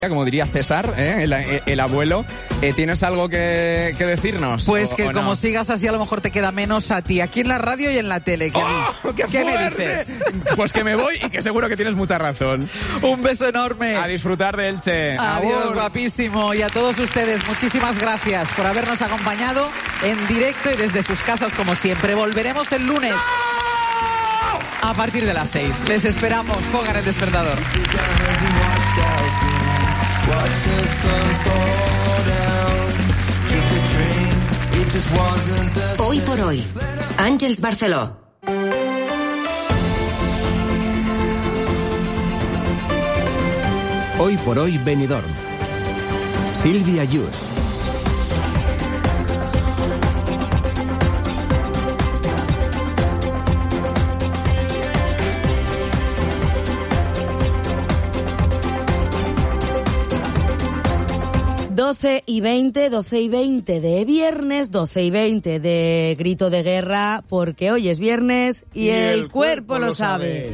Como diría César, el abuelo, ¿tienes algo que decirnos? Pues que como no? sigas así a lo mejor te queda menos a ti, aquí en la radio y en la tele. ¿Qué me dices? Pues que me voy y que seguro que tienes mucha razón. Un beso enorme. A disfrutar de Elche. Adiós, guapísimo. Y a todos ustedes, muchísimas gracias por habernos acompañado en directo y desde sus casas como siempre. Volveremos el lunes a partir de las 6. Les esperamos. Pongan el despertador. Hoy por hoy, Àngels Barceló. Hoy por hoy, Benidorm. Sílvia Yus. Doce y 20 de viernes, 12 y 20 de grito de guerra, porque hoy es viernes y el cuerpo lo sabe.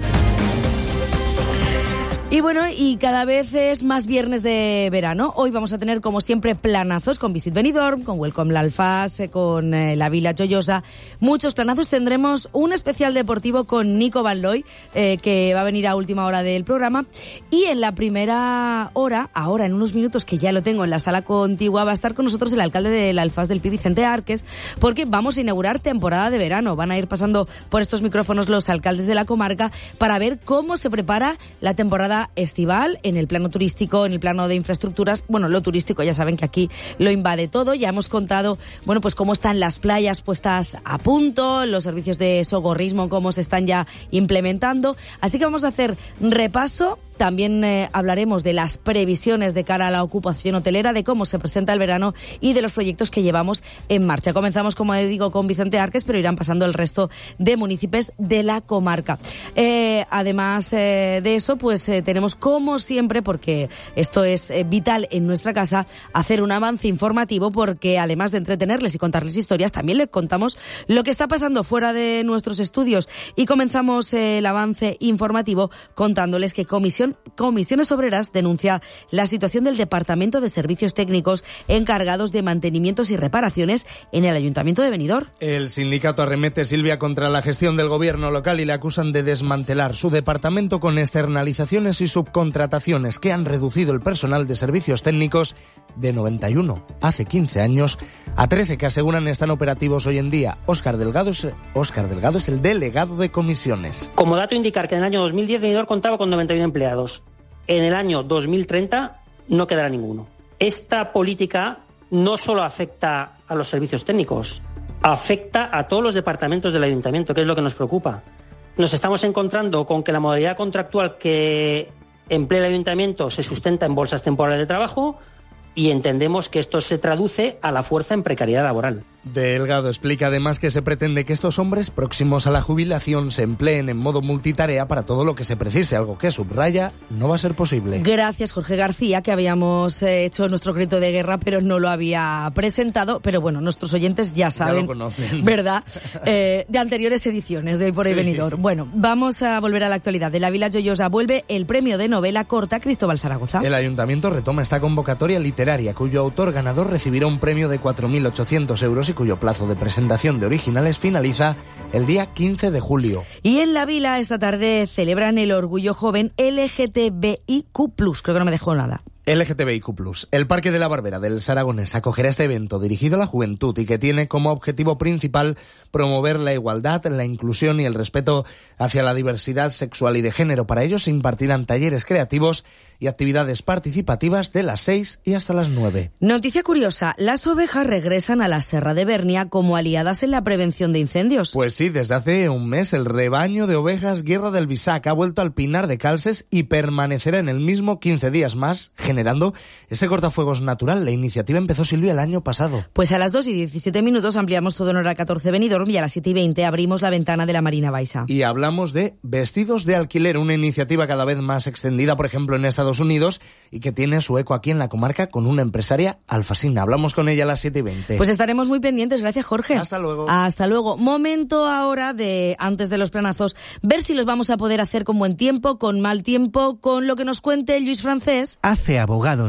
Y bueno, y cada vez es más viernes de verano. Hoy vamos a tener, como siempre, planazos con Visit Benidorm, con Welcome l'Alfàs, con la Vila Joiosa. Muchos planazos. Tendremos un especial deportivo con Nico Van Looy, que va a venir a última hora del programa. Y en la primera hora, ahora en unos minutos que ya lo tengo en la sala contigua, va a estar con nosotros el alcalde del Alfàs del Pi, Vicente Arques, porque vamos a inaugurar temporada de verano. Van a ir pasando por estos micrófonos los alcaldes de la comarca para ver cómo se prepara la temporada estival en el plano turístico, en el plano de infraestructuras. Bueno, lo turístico ya saben que aquí lo invade todo. Ya hemos contado, bueno, pues cómo están las playas puestas a punto, los servicios de socorrismo, cómo se están ya implementando. Así que vamos a hacer repaso. También hablaremos de las previsiones de cara a la ocupación hotelera, de cómo se presenta el verano y de los proyectos que llevamos en marcha. Comenzamos, como digo, con Vicente Arques, pero irán pasando el resto de municipios de la comarca. Además de eso, pues tenemos, como siempre, porque esto es vital en nuestra casa, hacer un avance informativo, porque además de entretenerles y contarles historias, también les contamos lo que está pasando fuera de nuestros estudios. Y comenzamos el avance informativo contándoles que Comisiones Obreras denuncia la situación del Departamento de Servicios Técnicos encargados de mantenimientos y reparaciones en el Ayuntamiento de Benidorm. El sindicato arremete, Silvia, contra la gestión del gobierno local y le acusan de desmantelar su departamento con externalizaciones y subcontrataciones que han reducido el personal de servicios técnicos de 91 hace 15 años a 13 que aseguran están operativos hoy en día. Óscar Delgado es el delegado de comisiones. Como dato indicar que en el año 2010 Benidorm contaba con 91 empleados. En el año 2030 no quedará ninguno. Esta política no solo afecta a los servicios técnicos, afecta a todos los departamentos del ayuntamiento, que es lo que nos preocupa. Nos estamos encontrando con que la modalidad contractual que emplea el ayuntamiento se sustenta en bolsas temporales de trabajo y entendemos que esto se traduce a la fuerza en precariedad laboral. Delgado explica además que se pretende que estos hombres próximos a la jubilación se empleen en modo multitarea para todo lo que se precise, algo que subraya no va a ser posible. Gracias, Jorge García, que habíamos hecho nuestro grito de guerra, pero no lo había presentado. Pero bueno, nuestros oyentes ya saben, ya lo conocen, ¿verdad? De anteriores ediciones de Hoy por Hoy Benidorm. Bueno, vamos a volver a la actualidad. De la Vila Joiosa vuelve el premio de novela corta Cristóbal Zaragoza. El ayuntamiento retoma esta convocatoria literaria, cuyo autor ganador recibirá un premio de 4.800 euros y cuyo plazo de presentación de originales finaliza el día 15 de julio. Y en la Vila esta tarde celebran el Orgullo Joven LGTBIQ+. Creo que no me dejó nada. LGTBIQ+. El Parque de la Barbera del Saragonés acogerá este evento dirigido a la juventud y que tiene como objetivo principal promover la igualdad, la inclusión y el respeto hacia la diversidad sexual y de género. Para ello se impartirán talleres creativos y actividades participativas de las 6 y hasta las 9. Noticia curiosa, las ovejas regresan a la Serra de Bernia como aliadas en la prevención de incendios. Pues sí, desde hace un mes el rebaño de ovejas Guerra del Bisac ha vuelto al Pinar de Calces y permanecerá en el mismo 15 días más, generando ese cortafuegos natural. La iniciativa empezó, Silvia, el año pasado. Pues a las 2:17 ampliamos todo en hora 14 Benidorm y a las 7:20 abrimos la ventana de la Marina Baixa. Y hablamos de vestidos de alquiler, una iniciativa cada vez más extendida, por ejemplo, en Estados Unidos y que tiene su eco aquí en la comarca con una empresaria alfasina. Hablamos con ella a las 7:20. Pues estaremos muy pendientes. Gracias, Jorge. Hasta luego. Hasta luego. Momento ahora de, antes de los planazos, ver si los vamos a poder hacer con buen tiempo, con mal tiempo, con lo que nos cuente Lluís Francés. Hace abogados